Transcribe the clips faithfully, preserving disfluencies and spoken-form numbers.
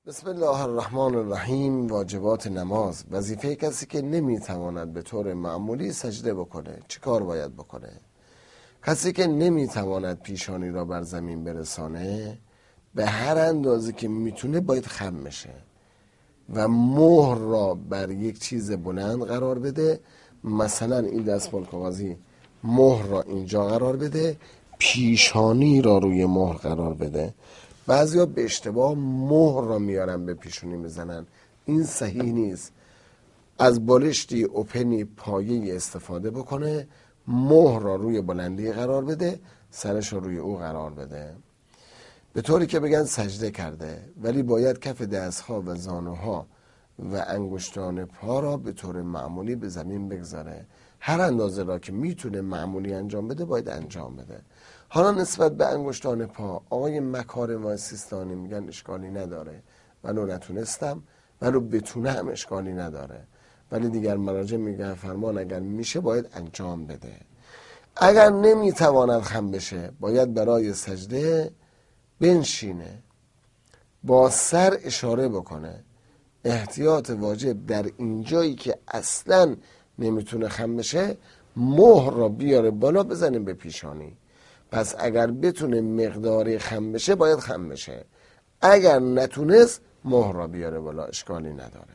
بسم الله الرحمن الرحیم. واجبات نماز. وظیفه کسی که نمیتواند به طور معمولی سجده بکنه چه کار باید بکنه؟ کسی که نمیتواند پیشانی را بر زمین برسانه به هر اندازه که میتونه باید خم بشه و مهر را بر یک چیز بلند قرار بده. مثلا این دستمال کاغذی مهر را اینجا قرار بده، پیشانی را روی مهر قرار بده. بعضیا به اشتباه مهر را میارن به پیشونی میزنن، این صحیح نیست. از بالشتی اوپنی پایه استفاده بکنه، مهر را روی بلندی قرار بده، سرش را روی او قرار بده، به طوری که بگن سجده کرده. ولی باید کف دستها و زانوها و انگشتان پا را به طور معمولی به زمین بگذاره. هر اندازه را که میتونه معمولی انجام بده باید انجام بده. حالا نسبت به انگشتان پا آقای مکارم و سیستانی میگن اشکالی نداره، ولو نتونستم ولو بتونه هم اشکالی نداره. ولی دیگر مراجع میگن فرمان اگر میشه باید انجام بده. اگر نمیتواند خم بشه باید برای سجده بنشینه، با سر اشاره بکنه. احتیاط واجب در اینجایی که اصلا نمیتونه خم بشه، مهر را بیاره بالا بزنیم به پیشانی. پس اگر بتونه مقداری خم بشه باید خم بشه، اگر نتونست مهر را بیاره بالا، اشکالی نداره.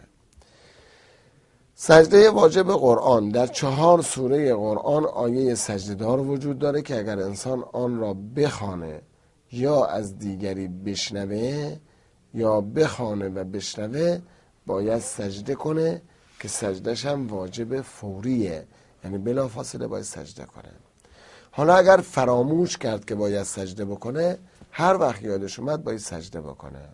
سجده واجب قرآن. در چهار سوره قرآن آیه سجده‌دار وجود داره که اگر انسان آن را بخوانه یا از دیگری بشنوه یا بخوانه و بشنوه باید سجده کنه که سجدهش هم واجب فوریه، یعنی بلا فاصله باید سجده کنه. حالا اگر فراموش کرد که باید سجده بکنه، هر وقت یادش اومد باید سجده بکنه.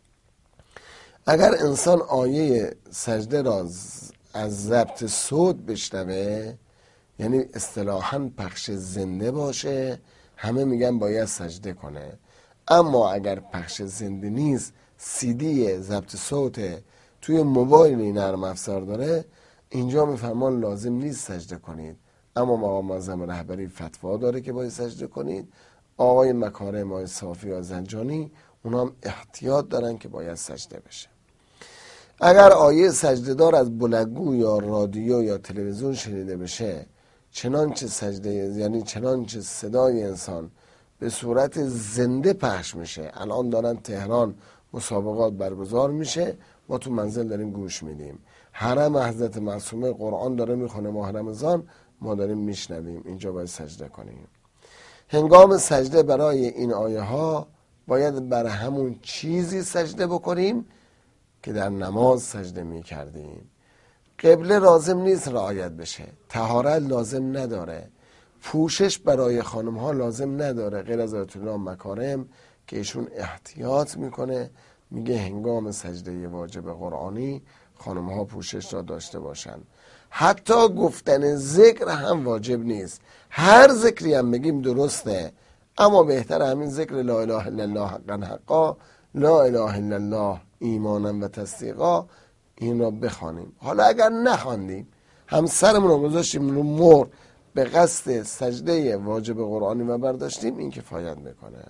اگر انسان آیه سجده را از ضبط صوت بشنوه، یعنی اصطلاحاً پخش زنده باشه، همه میگن باید سجده کنه. اما اگر پخش زنده نیست، سی دی ضبط صوت توی موبایلی نرم افزار داره، اینجا میفرمان لازم نیست سجده کنید. اما مقام معظم رهبری فتوا داره که باید سجده کنید. آقای مکارم، آقای صافی و زنجانی اونا هم احتیاط دارن که باید سجده بشه. اگر آیه سجده دار از بلگو یا رادیو یا تلویزیون شنیده بشه، چنانچه سجده یعنی چنانچه صدای انسان به صورت زنده پخش میشه. الان دارن تهران مسابقات برگزار میشه، ما تو منزل داریم گوش میدیم. حرم حضرت معصومه قرآن داره میخونه ماه رمضان، ما داریم میشنویم. اینجا باید سجده کنیم. هنگام سجده برای این آیه ها باید بر همون چیزی سجده بکنیم که در نماز سجده میکردیم. قبله لازم نیست رعایت بشه، طهارت لازم نداره، پوشش برای خانم ها لازم نداره، غیر از آیت الله مکارم که ایشون احتیاط میکنه، میگه هنگام سجده واجب قرآنی خانم ها پوشش را داشته باشن. حتی گفتن ذکر هم واجب نیست. هر ذکری هم بگیم درسته، اما بهتر همین ذکر لا اله الا الله حقا حقا، لا اله الا الله ایمانا و تصدیقا، این را بخوانیم. حالا اگر نخواندیم، هم سرمون رو گذاشتیم رو مهر به قصد سجده واجب قرآنی و برداشتیم، این کفایت میکنه.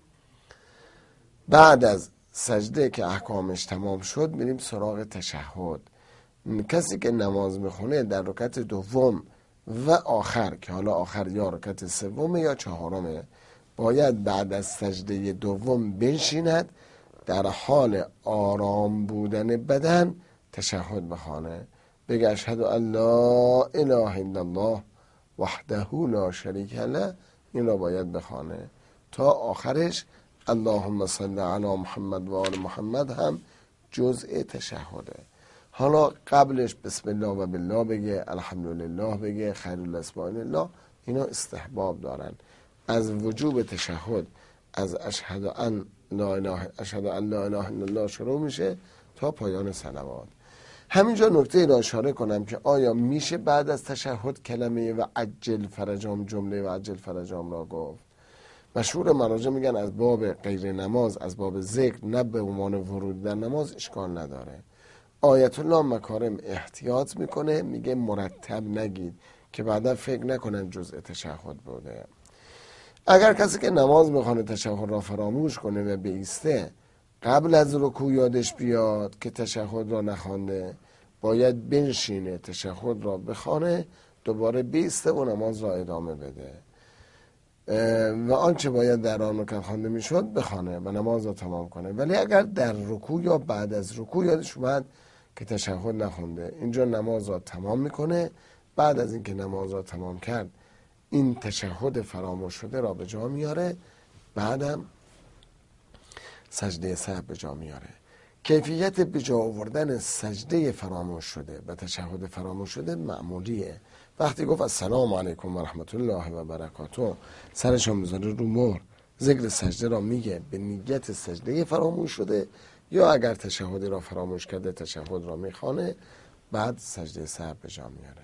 بعد از سجده که احکامش تمام شد میریم سراغ تشهد. کسی که نماز میخونه در رکعت دوم و آخر، که حالا آخر یا رکعت سوم یا چهارمه، باید بعد از سجده دوم بنشیند، در حال آرام بودن بدن تشهد بخوانه، بگه اشهد ان لا اله الا الله وحده لا شریک له. این را باید بخوانه تا آخرش اللهم صل علی محمد و آل محمد هم جزء تشهده. حالا قبلش بسم الله و بالله بگه، الحمدلله بگه، خیر الاسماء الله. اینا استحباب دارن. از وجوب تشهد از اشهد ان لا اله اشهد ان لا اله الا الله شروع میشه تا پایان صلوات. همینجا نکته را اشاره کنم که آیا میشه بعد از تشهد کلمه و عجل فرجام، جمله و عجل فرجام را گفت؟ مشهور مراجع میگن از باب غیر نماز، از باب ذکر، نه به عنوان ورود در نماز، اشکال نداره. آیت الله مکارم احتیاط میکنه، میگه مرتب نگید که بعدا فکر نکنن جزء تشهد بوده. اگر کسی که نماز میخوانه تشهد را فراموش کنه و بایسته، قبل از رکوع یادش بیاد که تشهد را نخوانده، باید بنشینه تشهد را بخوانه، دوباره بیسته و نماز را ادامه بده و آنچه باید در آن رکعت خوانده میشد بخوانه و نماز را تمام کنه. ولی اگر در رکوع یا بعد از رکوع یادش اومد که تشهد نخونده، اینجا نماز را تمام میکنه. بعد از اینکه نماز را تمام کرد این تشهد فراموش شده را به جا میاره، بعدم سجده سهو به جا میاره. کیفیت به جا آوردن سجده فراموش شده و تشهد فراموش شده معمولیه. وقتی گفت السلام علیکم و رحمت الله و برکاته، سرشو میذاره رو مهر، ذکر سجده را میگه به نیت سجده فراموش شده، یا اگر تشهدی را فراموش کرده تشهد را میخوانه، بعد سجده سهو به جا میاره.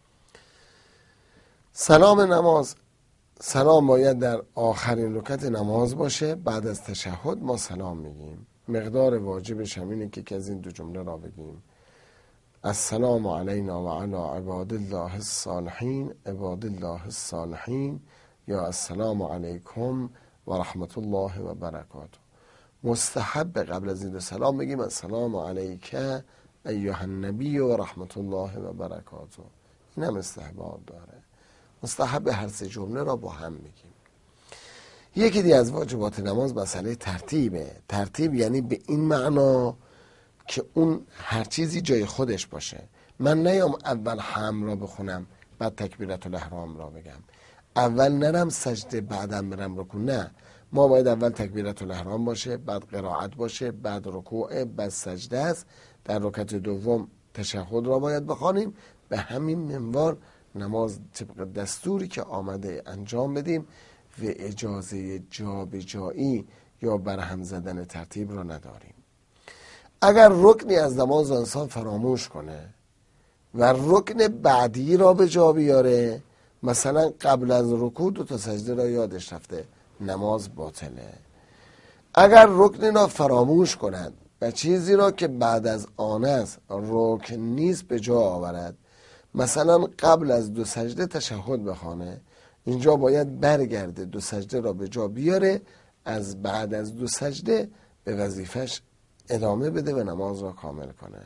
سلام نماز، سلام باید در آخرین رکعت نماز باشه. بعد از تشهد ما سلام میگیم. مقدار واجبش هم اینه که از این دو جمله را بگیم: السلام علینا و علی عباد الله الصالحین عباد الله الصالحین، یا السلام علیکم و رحمت الله و برکاته. مستحب قبل از این دو سلام بگیم السلام علیک ایها النبی و رحمت الله و برکاته. این هم استحباب داره. مستحب هر سه جمله را با هم میگیم. یکی دیگه از واجبات نماز مسئله ترتیبه. ترتیب یعنی به این معنا که اون هر چیزی جای خودش باشه. من نیام اول حمد را بخونم بعد تکبیرت الاحرام را بگم، اول نرم سجده بعدم برم رکوع. نه، ما باید اول تکبیرت الاحرام باشه، بعد قرائت باشه، بعد رکوع، بعد سجده است. در رکعت دوم تشهد را باید بخوانیم. به همین منوال نماز طبق دستوری که آمده انجام بدیم و اجازه جابجایی یا برهم زدن ترتیب را نداریم. اگر رکنی از نماز انسان فراموش کنه و رکن بعدی را به جا بیاره، مثلا قبل از رکوع دو تا سجده را یادش رفته، نماز باطله. اگر رکنی را فراموش کند و چیزی را که بعد از آن است رکن نیست به جا آورد، مثلا قبل از دو سجده تشهد بخوانه، اینجا باید برگرده دو سجده را به جا بیاره، از بعد از دو سجده به وظیفش ادامه بده و نماز را کامل کنه.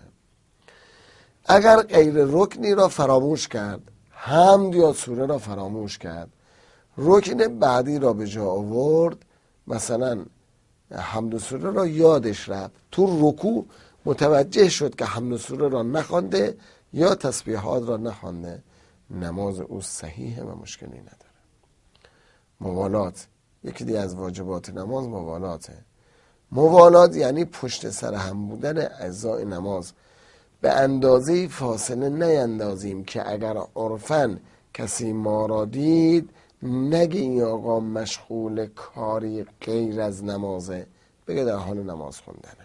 اگر غیر رکنی را فراموش کرد، حمد یا سوره را فراموش کرد، رکن بعدی را به جا آورد، مثلا حمد و سوره را یادش رفت، تو رکوع متوجه شد که حمد و سوره را نخوانده یا تسبیحات را نخوانده، نماز او صحیحه و مشکلی نداره. موالات، یکی دیگه از واجبات نماز موالاته. موالات یعنی پشت سر هم بودن اجزای نماز. به اندازه فاصله نیندازیم که اگر عرفاً کسی ما را دید نگه این آقا مشغول کاری غیر از نمازه، بگه در حال نماز خوندنه.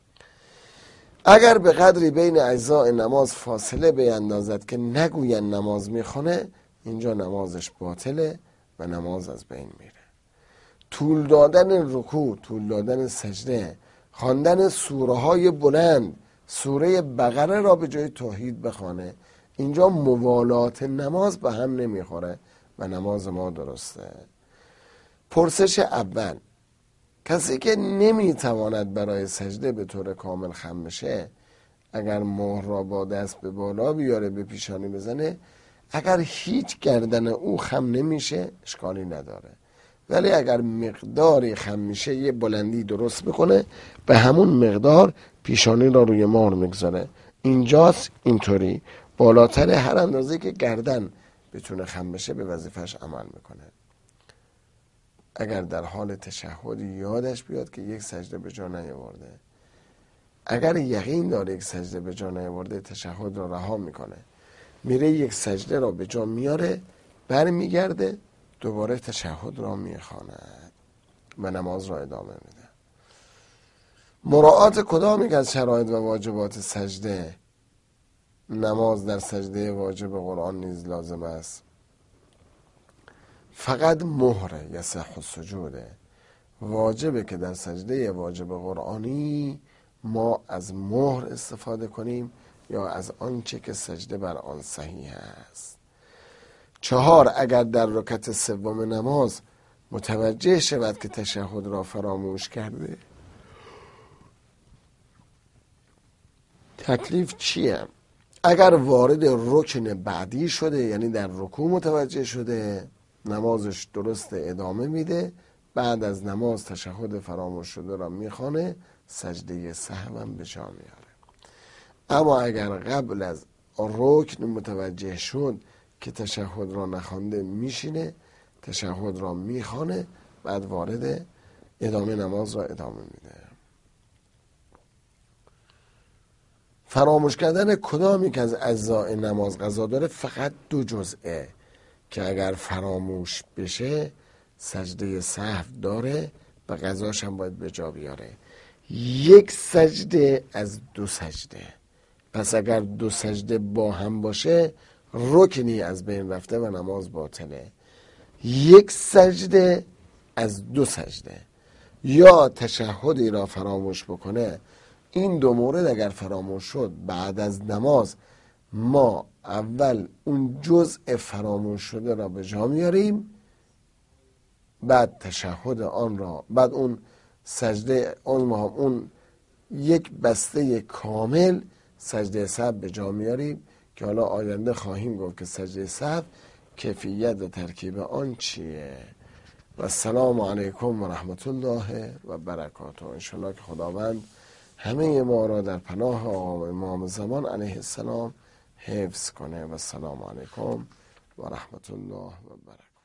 اگر به قدری بین اجزای نماز فاصله بیندازد که نگوین نماز میخونه، اینجا نمازش باطله و نماز از بین میره. طول دادن رکوع، طول دادن سجده، خواندن سوره های بلند، سوره بقره را به جای توحید بخوانه، اینجا موالات نماز به هم نمیخوره و نماز ما درسته. پرسش اول: کسی که نمیتواند برای سجده به طور کامل خم بشه، اگر مهر را با دست به بالا بیاره به پیشانی بزنه، اگر هیچ گردن او خم نمیشه اشکالی نداره، ولی اگر مقداری خم میشه یه بلندی درست بکنه، به همون مقدار پیشانی را روی مهر میگذاره. اینجاست اینطوری، بالاتر هر اندازه که گردن بتونه خم بشه به وظیفش عمل میکنه. اگر در حال تشهد یادش بیاد که یک سجده به جا نیاورده، اگر یقین داره یک سجده به جا نیاورده، تشهد را رها میکنه، میره یک سجده را به جا میاره، برمیگرده دوباره تشهد را میخواند و نماز را ادامه میده. مراعات کدام یک از شرایط و واجبات سجده نماز در سجده واجب قرآن نیز لازم است؟ فقط مهر یصح السجوده. واجبه که در سجده واجب قرآنی ما از مهر استفاده کنیم یا از آنچه که سجده بر آن صحیح است. چهار: اگر در رکعت سوم نماز متوجه شود که تشهد را فراموش کرده، تکلیف چیه؟ اگر وارد رکن بعدی شده، یعنی در رکوع متوجه شده، نمازش درست ادامه میده، بعد از نماز تشهد فراموش شده را میخوانه، سجده سهو هم به جا میاره. اما اگر قبل از رکن متوجه شد که تشهد را نخوانده، میشینه، تشهد را میخوانه، بعد وارد ادامه نماز را ادامه میده. فراموش کردن کدامی که از اجزای نماز قضا داره فقط دو جزئه که اگر فراموش بشه سجده سهو داره و قضاش هم باید به جا بیاره. یک سجده از دو سجده. پس اگر دو سجده با هم باشه رکنی از بین رفته و نماز باطله. یک سجده از دو سجده. یا تشهدی را فراموش بکنه. این دو مورد اگر فراموش شد بعد از نماز ما اول اون جزء فراموش شده را به جا میاریم، بعد تشهد آن را، بعد اون سجده اون اون یک بسته کامل سجده سهو به جا میاریم که حالا آینده خواهیم گفت که سجده سهو کیفیت و ترکیب آن چیه. و السلام علیکم و رحمت الله و برکاته. انشالله که خداوند همه ما را در پناه آقا امام زمان علیه السلام حفظ کنه. و السلام علیکم و رحمت الله و برکاته.